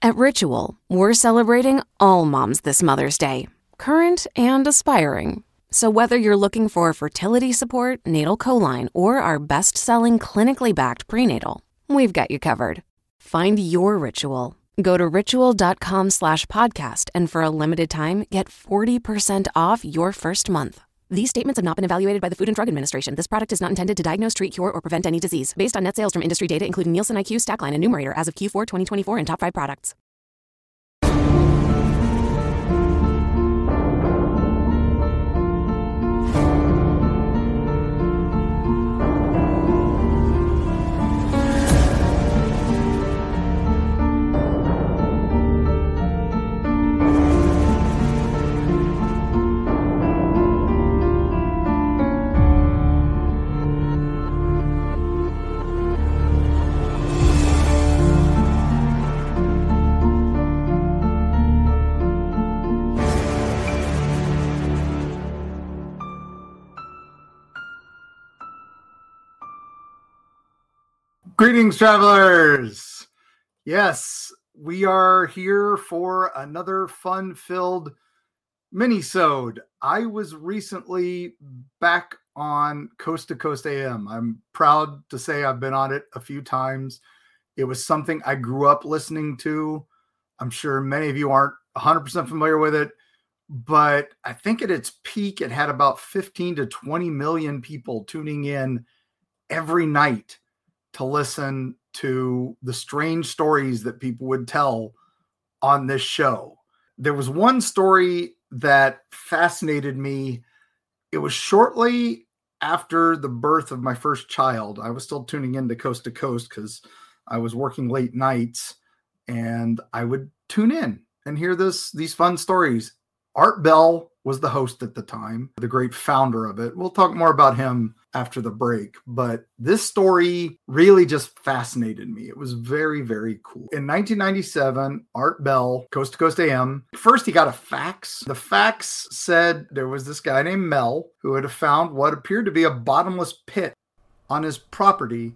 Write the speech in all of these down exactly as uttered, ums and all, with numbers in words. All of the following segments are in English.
At Ritual, we're celebrating all moms this Mother's Day, current and aspiring. So whether you're looking for fertility support, natal Choline, or our best-selling clinically backed prenatal, we've got you covered. Find your Ritual. Go to ritual.com slash podcast, and for a limited time, get forty percent off your first month. These statements have not been evaluated by the Food and Drug Administration. This product is not intended to diagnose, treat, cure, or prevent any disease. Based on net sales from industry data, including Nielsen I Q, Stackline, and Numerator as of Q four twenty twenty-four and top five products. Greetings, travelers. Yes, we are here for another fun-filled mini-sode. I was recently back on Coast to Coast A M. I'm proud to say I've been on it a few times. It was something I grew up listening to. I'm sure many of you aren't one hundred percent familiar with it, but I think at its peak, it had about fifteen to twenty million people tuning in every night to listen to the strange stories that people would tell on this show. There was one story that fascinated me. It was shortly after the birth of my first child. I was still tuning into Coast to Coast because I was working late nights, and I would tune in and hear this these fun stories. Art Bell was the host at the time, the great founder of it. We'll talk more about him after the break, but this story really just fascinated me. It was very, very cool. In nineteen ninety-seven, Art Bell, Coast to Coast A M, first he got a fax. The fax said there was this guy named Mel who had found what appeared to be a bottomless pit on his property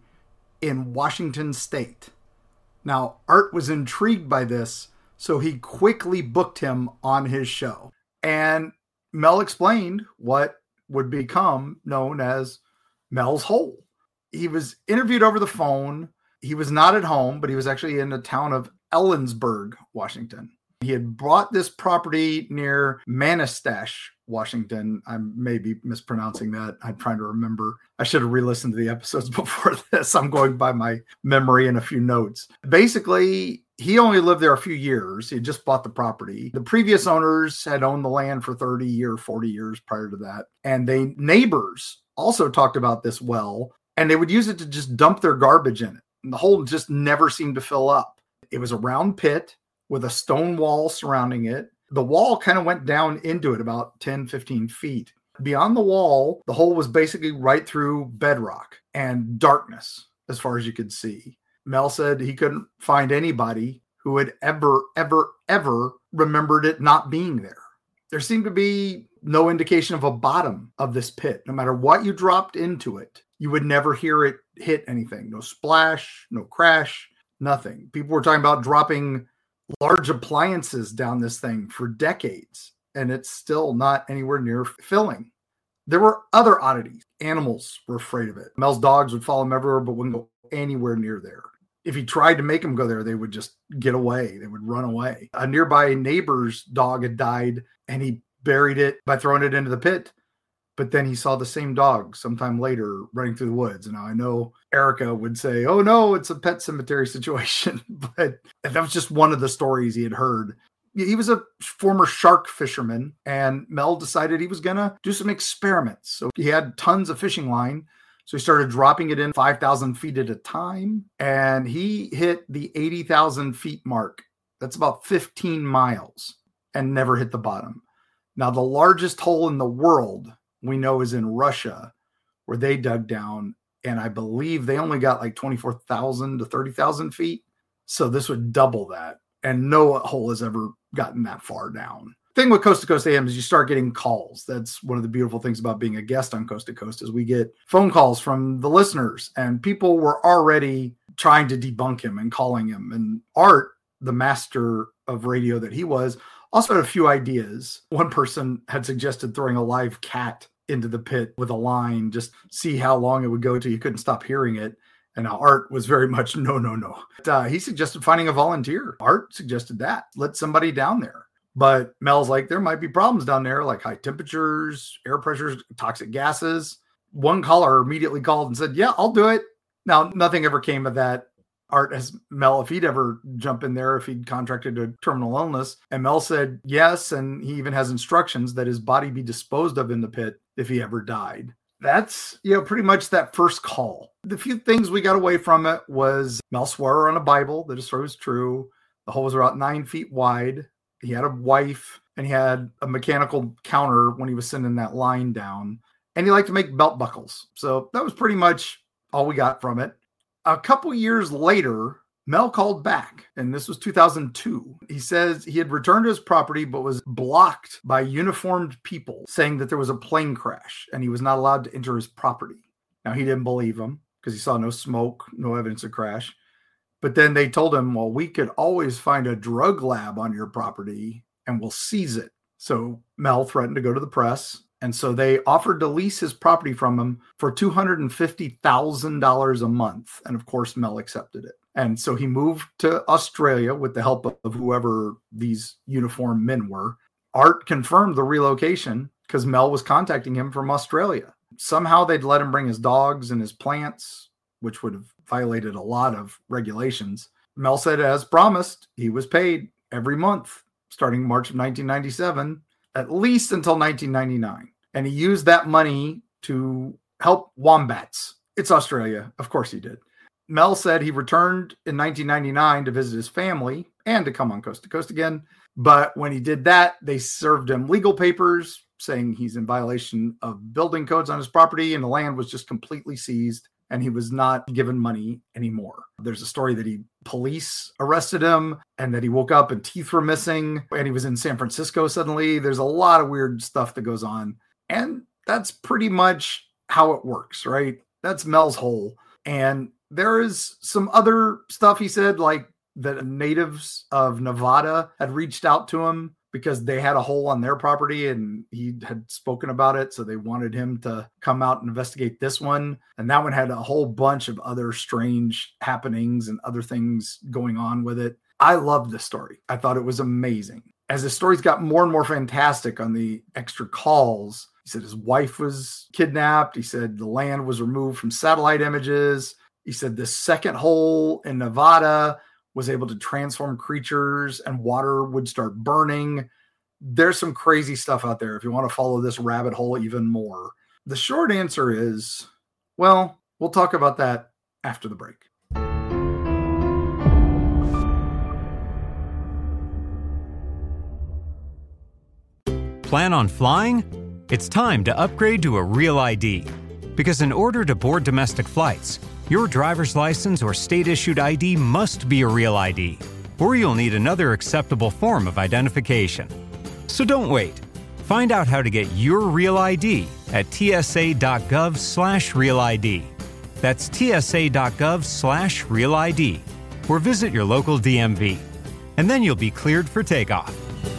in Washington State. Now, Art was intrigued by this, so he quickly booked him on his show. And Mel explained what would become known as Mel's Hole. He was interviewed over the phone. He was not at home, but he was actually in the town of Ellensburg, Washington. He had bought this property near Manastash, Washington. I may be mispronouncing that. I'm trying to remember. I should have re-listened to the episodes before this. I'm going by my memory and a few notes. Basically, he only lived there a few years. He had just bought the property. The previous owners had owned the land for thirty or forty years prior to that. And they neighbors also talked about this well, and they would use it to just dump their garbage in it. And the hole just never seemed to fill up. It was a round pit with a stone wall surrounding it. The wall kind of went down into it about ten, fifteen feet. Beyond the wall, the hole was basically right through bedrock and darkness as far as you could see. Mel said he couldn't find anybody who had ever, ever, ever remembered it not being there. There seemed to be no indication of a bottom of this pit. No matter what you dropped into it, you would never hear it hit anything. No splash, no crash, nothing. People were talking about dropping large appliances down this thing for decades, and it's still not anywhere near filling. There were other oddities. Animals were afraid of it. Mel's dogs would follow him everywhere, but wouldn't go anywhere near there. If he tried to make them go there, they would just get away. They would run away. A nearby neighbor's dog had died, and he buried it by throwing it into the pit. But then he saw the same dog sometime later running through the woods. Now, I know Erica would say, oh, no, it's a pet cemetery situation. But that was just one of the stories he had heard. He was a former shark fisherman, and Mel decided he was going to do some experiments. So he had tons of fishing line. So he started dropping it in five thousand feet at a time, and he hit the eighty thousand feet mark. That's about fifteen miles, and never hit the bottom. Now, the largest hole in the world we know is in Russia, where they dug down, and I believe they only got like twenty-four thousand to thirty thousand feet. So this would double that, and no hole has ever gotten that far down. Thing with Coast to Coast A M is you start getting calls. That's one of the beautiful things about being a guest on Coast to Coast is we get phone calls from the listeners, and people were already trying to debunk him and calling him. And Art the master of radio that he was, also had a few ideas. One person had suggested throwing a live cat into the pit with a line, just see how long it would go till you couldn't stop hearing it. And Art was very much, no, no, no. Uh, he suggested finding a volunteer. Art suggested that. Let somebody down there. But Mel's like, there might be problems down there, like high temperatures, air pressures, toxic gases. One caller immediately called and said, yeah, I'll do it. Now, nothing ever came of that. Art asked Mel if he'd ever jump in there, if he'd contracted a terminal illness. And Mel said yes, and he even has instructions that his body be disposed of in the pit if he ever died. That's, you know, pretty much that first call. The few things we got away from it was Mel swore on a Bible that his story was true. The hole was about nine feet wide. He had a wife, and he had a mechanical counter when he was sending that line down. And he liked to make belt buckles. So that was pretty much all we got from it. A couple years later, Mel called back, and this was two thousand two. He says he had returned to his property, but was blocked by uniformed people saying that there was a plane crash and he was not allowed to enter his property. Now, he didn't believe them because he saw no smoke, no evidence of crash. But then they told him, well, we could always find a drug lab on your property and we'll seize it. So Mel threatened to go to the press. And so they offered to lease his property from him for two hundred fifty thousand dollars a month. And of course, Mel accepted it. And so he moved to Australia with the help of whoever these uniformed men were. Art confirmed the relocation because Mel was contacting him from Australia. Somehow they'd let him bring his dogs and his plants, which would have violated a lot of regulations. Mel said, as promised, he was paid every month starting March of nineteen ninety-seven. At least until nineteen ninety-nine. And he used that money to help wombats. It's Australia. Of course he did. Mel said he returned in nineteen ninety-nine to visit his family and to come on Coast to Coast again. But when he did that, they served him legal papers saying he's in violation of building codes on his property, and the land was just completely seized and he was not given money anymore. There's a story that he police arrested him and that he woke up and teeth were missing and he was in San Francisco suddenly. There's a lot of weird stuff that goes on. And that's pretty much how it works, right? That's Mel's hole. And there is some other stuff he said, like that natives of Nevada had reached out to him because they had a hole on their property and he had spoken about it. So they wanted him to come out and investigate this one. And that one had a whole bunch of other strange happenings and other things going on with it. I loved this story. I thought it was amazing. As the stories got more and more fantastic on the extra calls, he said his wife was kidnapped. He said the land was removed from satellite images. He said the second hole in Nevada was able to transform creatures and water would start burning. There's some crazy stuff out there if you want to follow this rabbit hole even more. The short answer is, well, we'll talk about that after the break. Plan on flying? It's time to upgrade to a Real I D. Because in order to board domestic flights, your driver's license or state-issued I D must be a Real I D, or you'll need another acceptable form of identification. So don't wait. Find out how to get your Real I D at tsa.gov slash Real ID. That's tsa.gov slash Real ID, or visit your local D M V. And then you'll be cleared for takeoff.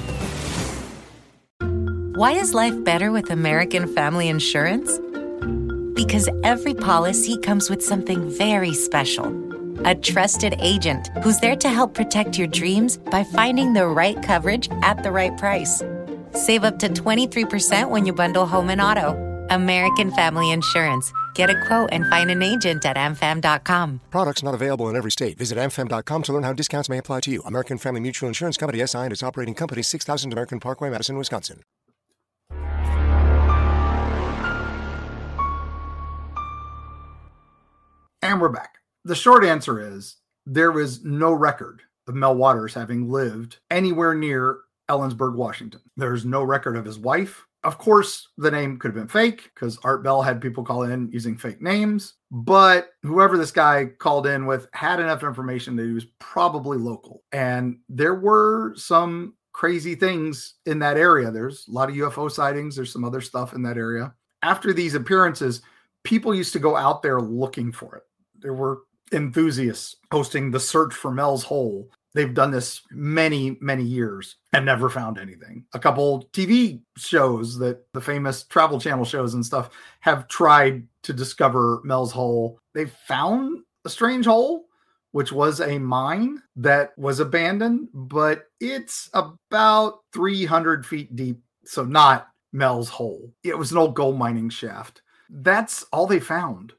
Why is life better with American Family Insurance? Because every policy comes with something very special. A trusted agent who's there to help protect your dreams by finding the right coverage at the right price. Save up to twenty-three percent when you bundle home and auto. American Family Insurance. Get a quote and find an agent at a m fam dot com. Products not available in every state. Visit a m fam dot com to learn how discounts may apply to you. American Family Mutual Insurance Company, S I and its operating company, six thousand American Parkway, Madison, Wisconsin. And we're back. The short answer is there was no record of Mel Waters having lived anywhere near Ellensburg, Washington. There's no record of his wife. Of course, the name could have been fake because Art Bell had people call in using fake names. But whoever this guy called in with had enough information that he was probably local. And there were some crazy things in that area. There's a lot of U F O sightings. There's some other stuff in that area. After these appearances, people used to go out there looking for it. There were enthusiasts posting the search for Mel's hole. they've done this many, many years and never found anything. A couple T V shows that the famous Travel Channel shows and stuff have tried to discover Mel's Hole. They found a strange hole, which was a mine that was abandoned, but it's about three hundred feet deep. So not Mel's Hole. It was an old gold mining shaft. That's all they found.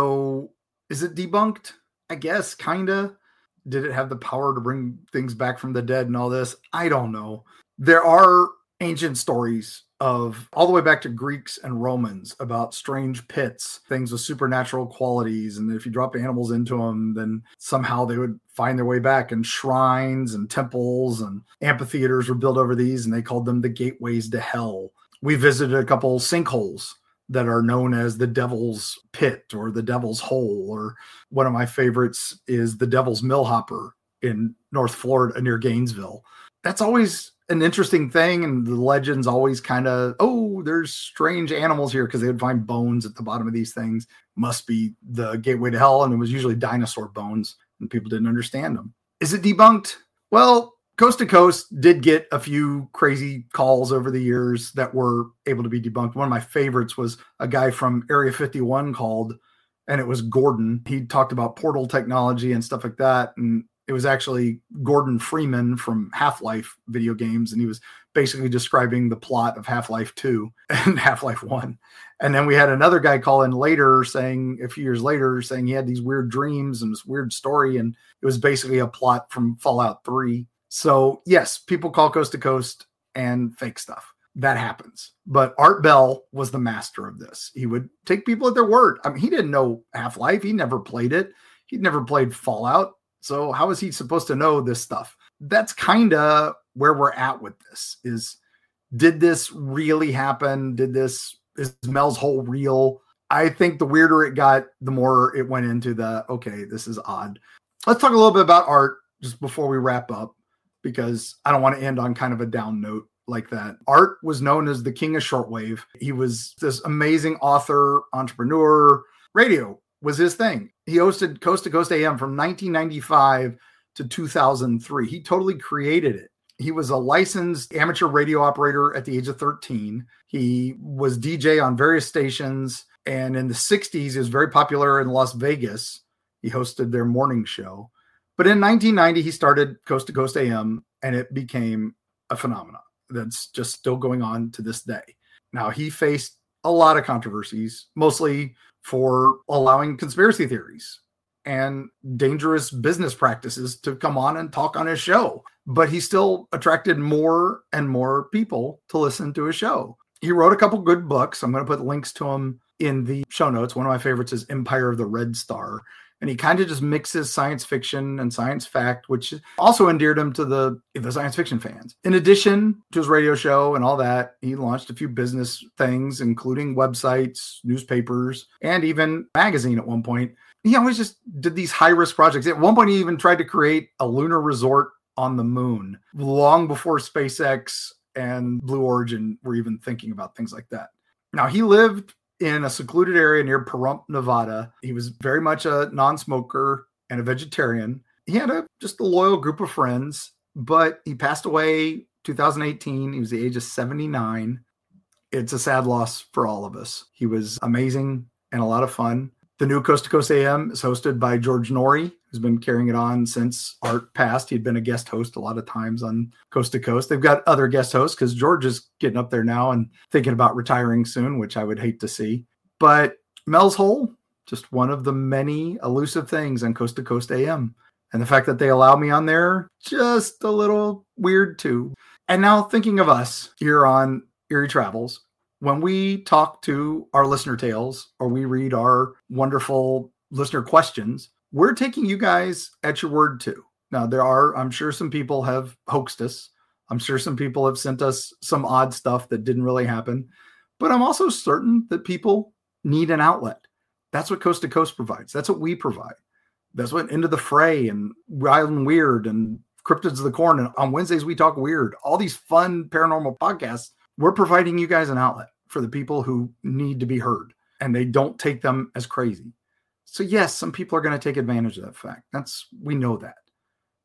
So is it debunked? I guess, kinda. Did it have the power to bring things back from the dead and all this? I don't know. There are ancient stories of all the way back to Greeks and Romans about strange pits, things with supernatural qualities. And if you drop animals into them, then somehow they would find their way back. And shrines and temples and amphitheaters were built over these, and they called them the gateways to hell. We visited a couple sinkholes that are known as the Devil's Pit or the Devil's Hole, or one of my favorites is the Devil's Millhopper in North Florida near Gainesville. That's always an interesting thing, and the legends always kind of, oh, there's strange animals here because they would find bones at the bottom of these things. Must be the gateway to hell, and it was usually dinosaur bones, and people didn't understand them. Is it debunked? Well, Coast to Coast did get a few crazy calls over the years that were able to be debunked. One of my favorites was a guy from Area fifty-one called, and it was Gordon. He talked about portal technology and stuff like that. And it was actually Gordon Freeman from Half-Life video games. And he was basically describing the plot of Half-Life two and Half-Life one. And then we had another guy call in later saying, a few years later, saying he had these weird dreams and this weird story. And it was basically a plot from Fallout three. So yes, people call Coast to Coast and fake stuff. That happens. But Art Bell was the master of this. He would take people at their word. I mean, he didn't know Half-Life. He never played it. He'd never played Fallout. So how is he supposed to know this stuff? That's kind of where we're at with this is, did this really happen? Did this, is Mel's Hole real? I think the weirder it got, the more it went into the, okay, this is odd. Let's talk a little bit about Art just before we wrap up, because I don't want to end on kind of a down note like that. Art was known as the king of shortwave. He was this amazing author, entrepreneur. Radio was his thing. He hosted Coast to Coast A M from nineteen ninety-five to two thousand three. He totally created it. He was a licensed amateur radio operator at the age of thirteen. He was D J on various stations. And in the sixties, he was very popular in Las Vegas. He hosted their morning show. But in nineteen ninety, he started Coast to Coast A M, and it became a phenomenon that's just still going on to this day. Now, he faced a lot of controversies, mostly for allowing conspiracy theories and dangerous business practices to come on and talk on his show. But he still attracted more and more people to listen to his show. He wrote a couple good books. I'm going to put links to them in the show notes. One of my favorites is Empire of the Red Star. And he kind of just mixes science fiction and science fact, which also endeared him to the, the science fiction fans. In addition to his radio show and all that, he launched a few business things, including websites, newspapers, and even magazine at one point. He always just did these high-risk projects. At one point, he even tried to create a lunar resort on the moon, long before SpaceX and Blue Origin were even thinking about things like that. Now, he lived in a secluded area near Pahrump, Nevada. He was very much a non-smoker and a vegetarian. He had a just a loyal group of friends, but he passed away two thousand eighteen. He was the age of seventy-nine. It's a sad loss for all of us. He was amazing and a lot of fun. The new Coast to Coast A M is hosted by George Noory, who's been carrying it on since Art passed. He'd been a guest host a lot of times on Coast to Coast. They've got other guest hosts because George is getting up there now and thinking about retiring soon, which I would hate to see. But Mel's Hole, just one of the many elusive things on Coast to Coast A M. And the fact that they allow me on there, just a little weird too. And now thinking of us here on Eerie Travels, when we talk to our listener tales or we read our wonderful listener questions, we're taking you guys at your word too. Now, there are, I'm sure some people have hoaxed us. I'm sure some people have sent us some odd stuff that didn't really happen. But I'm also certain that people need an outlet. That's what Coast to Coast provides. That's what we provide. That's what Into the Fray and Wild and Weird and Cryptids of the Corn. And on Wednesdays, we talk weird. All these fun paranormal podcasts. We're providing you guys an outlet for the people who need to be heard, and they don't take them as crazy. So yes, some people are going to take advantage of that fact. That's, we know that.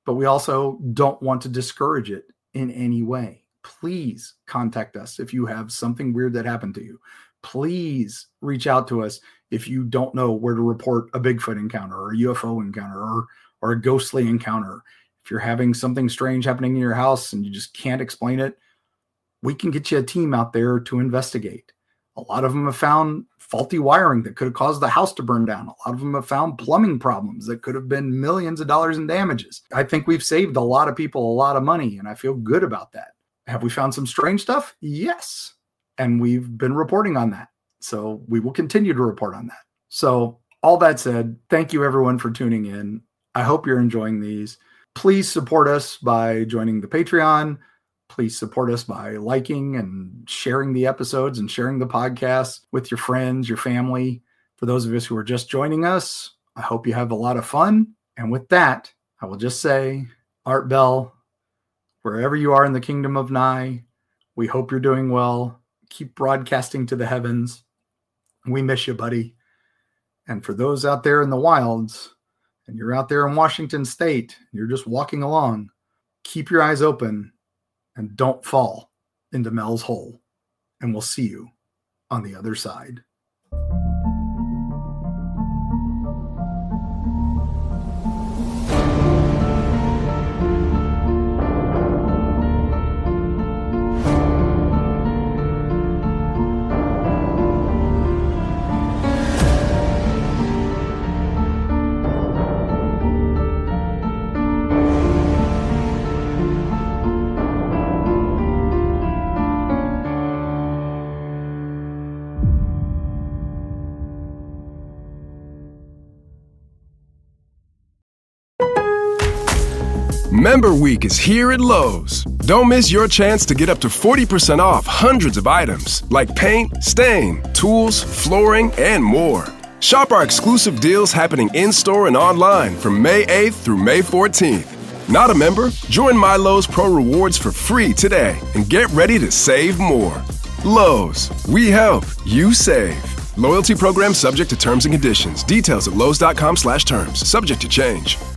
but we also don't want to discourage it in any way. Please contact us if you have something weird that happened to you. Please reach out to us if you don't know where to report a Bigfoot encounter or a U F O encounter or, or a ghostly encounter. If you're having something strange happening in your house and you just can't explain it, we can get you a team out there to investigate. A lot of them have found faulty wiring that could have caused the house to burn down. A lot of them have found plumbing problems that could have been millions of dollars in damages. I think we've saved a lot of people a lot of money, and I feel good about that. Have we found some strange stuff? Yes. And we've been reporting on that. So we will continue to report on that. So all that said, thank you everyone for tuning in. I hope you're enjoying these. Please support us by joining the Patreon. Please support us by liking and sharing the episodes and sharing the podcast with your friends, your family. For those of us who are just joining us, I hope you have a lot of fun. And with that, I will just say, Art Bell, wherever you are in the kingdom of Nye, we hope you're doing well. Keep broadcasting to the heavens. We miss you, buddy. And for those out there in the wilds, and you're out there in Washington State, you're just walking along, keep your eyes open and don't fall into Mel's hole. And we'll see you on the other side. Member Week is here at Lowe's. Don't miss your chance to get up to forty percent off hundreds of items like paint, stain, tools, flooring, and more. Shop our exclusive deals happening in-store and online from May eighth through May fourteenth. Not a member? Join My Lowe's Pro Rewards for free today and get ready to save more. Lowe's, we help, you save. Loyalty program subject to terms and conditions. Details at lowes dot com slash terms. Subject to change.